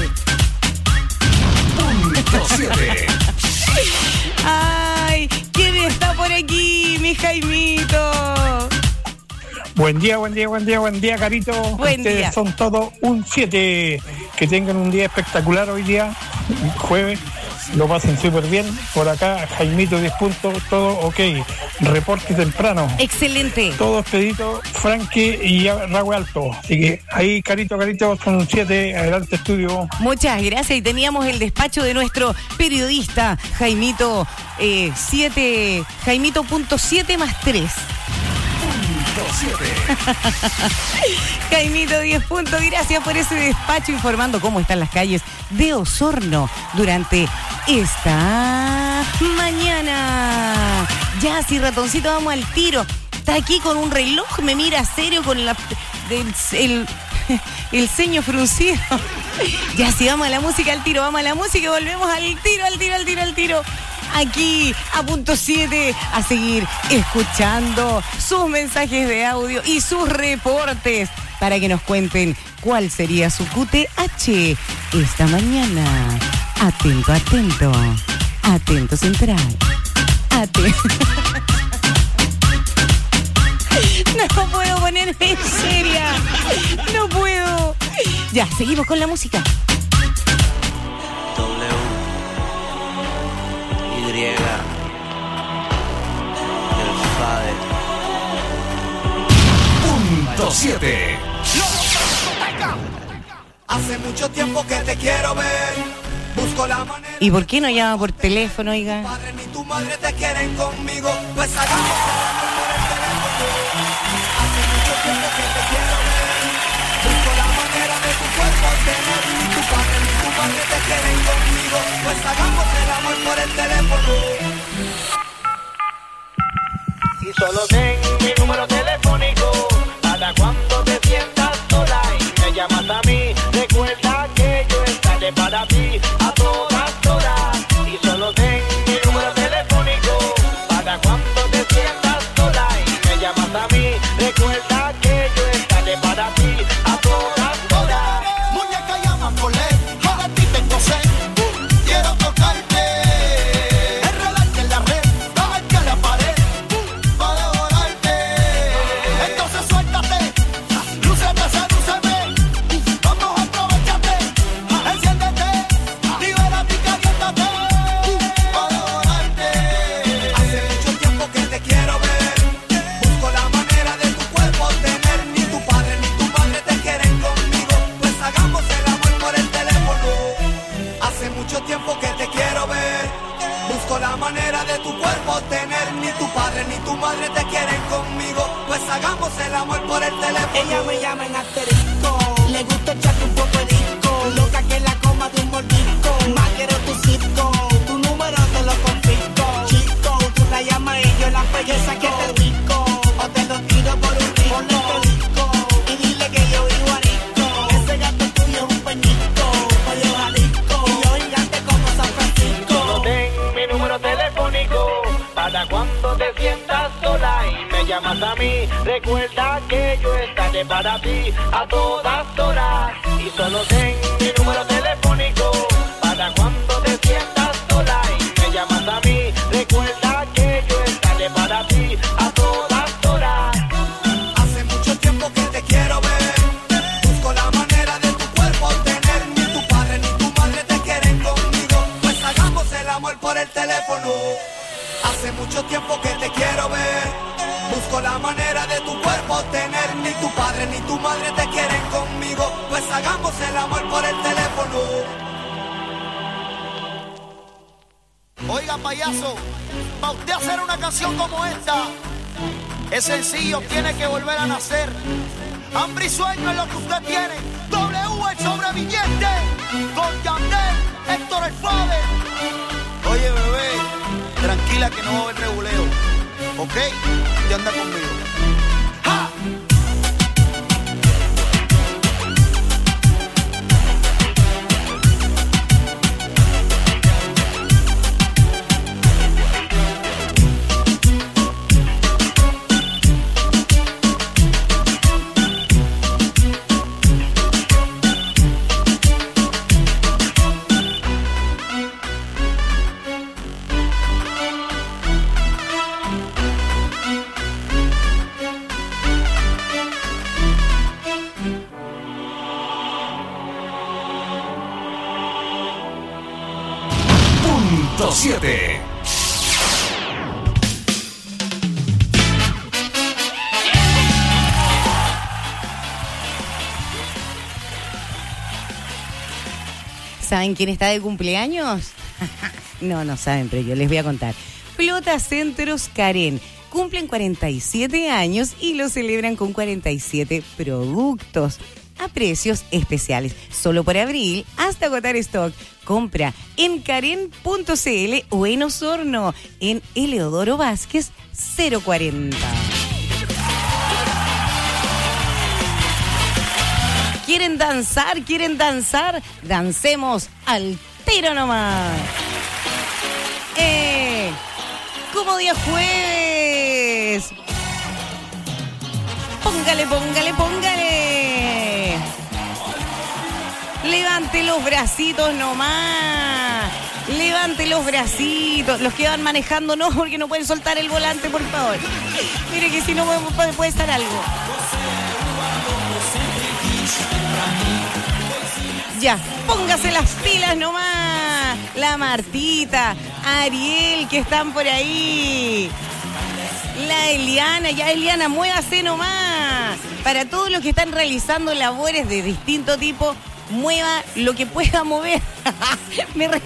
Ay, ¿quién está por aquí, mi Jaimito? Buen día, buen día, buen día, buen día, Carito. Buen Ustedes día. son todos un siete. Que tengan un día espectacular hoy día, jueves. Lo pasen súper bien. Por acá, Jaimito, diez puntos, todo ok. Reporte temprano. Excelente. Todo expedito, Frankie y Ragüe Alto. Así que ahí, Carito, Carito, son un siete. Adelante, estudio. Muchas gracias. Y teníamos el despacho de nuestro periodista, Jaimito eh, siete, Jaimito punto siete más tres. Jaimito, diez puntos. Gracias por ese despacho informando cómo están las calles de Osorno durante esta mañana. Ya, si ratoncito, vamos al tiro. Está aquí con un reloj, me mira serio con la, el, el, el ceño fruncido. Ya, si vamos a la música, al tiro, vamos a la música y volvemos al tiro, al tiro, al tiro, al tiro. aquí a punto siete a seguir escuchando sus mensajes de audio y sus reportes para que nos cuenten cuál sería su Q T H esta mañana. Atento, atento. Atento central. Atento. No puedo ponerme en seria. No puedo. Ya, seguimos con la música. W Y el Fade. Punto siete. Hace mucho tiempo que te quiero ver. Busco la manera. ¿Y por qué no llama por teléfono, oiga? Tu padre ni tu madre te quieren conmigo. Pues hagamos el amor por el teléfono. Hace mucho tiempo que te quiero ver. Busco la manera de tu cuerpo tener. Ni tu padre ni tu madre te quieren conmigo. Pues hagamos el amor por el teléfono. Y solo ten mi número telefónico para cuando te sientas sola y me llamas a mí. Recuerda que yo estaré para ti a todas horas. Y solo ten mi número telefónico para cuando te sientas sola y me llamas a mí. Recuerda que yo estaré para ti a todas horas. Muñeca llama por ley, para ti tengo sed. Quiero tocarte, enredarte en la red, darte a la pared, para devorarte. Entonces suéltate, lúceme, sedúceme. Vamos, aprovechate, enciéndete, libérate y caliéntate, para devorarte. Hace mucho tiempo que te quiero ver. Busco la manera de tu cuerpo tener. Ni tu padre ni tu madre te quieren conmigo. Pues hagamos el amor por el teléfono. Hace mucho tiempo que te quiero ver. Busco la manera de tu cuerpo tener. Ni tu padre ni tu madre te quieren conmigo. Pues hagamos el amor por el teléfono. Ella me llama en asterisco. Le gusta echarte un poco de disco. Loca que la coma de un mordisco. Más quiero tu circo. Tu número te lo confisco. Chico, tú la llamas y yo la belleza que te disco. O te lo tiro por un rico. Ponle este disco y dile que yo vivo a disco. Ese gato tuyo es un peñico. Oye, Jalisco. Y yo gigante como San Francisco. Solo ten mi número telefónico para cuando te sientas sola y me llamas a mí. Recuerda que yo estaré para ti a todas horas. Y solo ten mi número telefónico para cuando te sientas sola y me llamas a mí. Recuerda que yo estaré para ti a todas horas. Hace mucho tiempo que te quiero ver. Busco la manera de tu cuerpo tener. Ni tu padre ni tu madre te quieren conmigo. Pues hagamos el amor por el teléfono. Hace mucho tiempo que te quiero ver. Busco la manera de tu cuerpo tener. Ni tu padre ni tu madre te quieren conmigo. Pues hagamos el amor por el teléfono. Oiga, payaso, para usted hacer una canción como esta, es sencillo, tiene que volver a nacer. Hambre y sueño es lo que usted tiene. W el sobreviviente, con Yandel, Héctor el Fade. Oye, bebé, tranquila que no va a haber reguleo, ¿ok? Te anda conmigo. ¡Ja! siete. ¿Saben quién está de cumpleaños? No, no saben, pero yo les voy a contar. Flota Centros Karen. Cumplen cuarenta y siete años y lo celebran con cuarenta y siete productos a precios especiales. Solo por abril, hasta agotar stock. Compra en karen punto c l o en Osorno, en Eleodoro Vázquez cero cuarenta. ¿Quieren danzar? ¿Quieren danzar? Dancemos al tiro nomás. ¡Eh! Como día jueves. Póngale, póngale, póngale. Levante los bracitos nomás. Levante los bracitos. Los que van manejando no, porque no pueden soltar el volante, por favor. Mire que si no puede, puede estar algo. Ya, póngase las pilas nomás. La Martita, Ariel, que están por ahí. La Eliana, ya Eliana, muévase nomás. Para todos los que están realizando labores de distinto tipo, mueva lo que pueda mover. Me, re...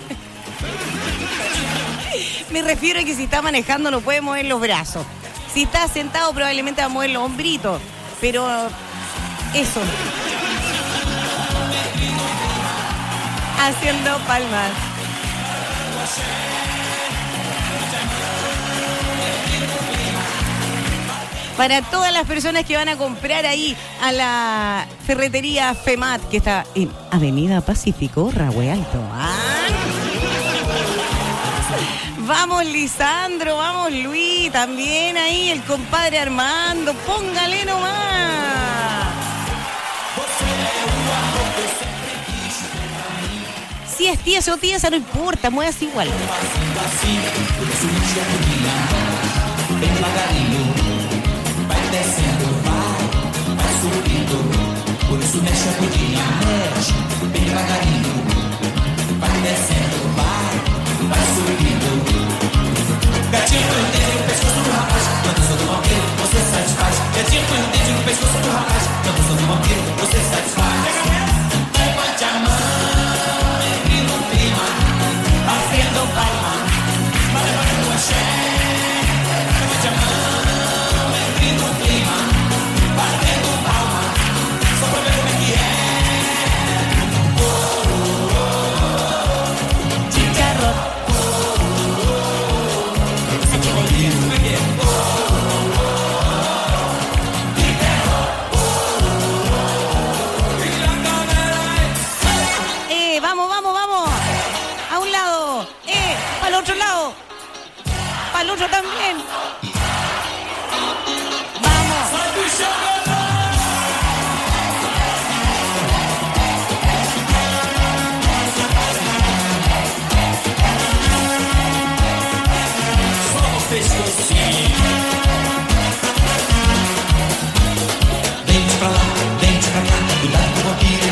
Me refiero a que si está manejando no puede mover los brazos. Si está sentado probablemente va a mover los hombritos. Pero eso. Haciendo palmas. Para todas las personas que van a comprar ahí a la ferretería FEMAT, que está en Avenida Pacífico, Rahue Alto. ¿Ah? Vamos Lisandro, vamos Luis, también ahí el compadre Armando, póngale nomás. Si es tiesa o tiesa, no importa, muevas igual. Vai descendo, vai, vai subindo. Por isso mexe a bundinha, mexe bem devagarinho. Vai descendo, vai, vai subindo. Gatinho põe o dedo no pescoço do rapaz. Quando sou do banqueiro, você satisfaz. Gatinho põe o dedo no pescoço do rapaz. Quando sou do banqueiro, você satisfaz.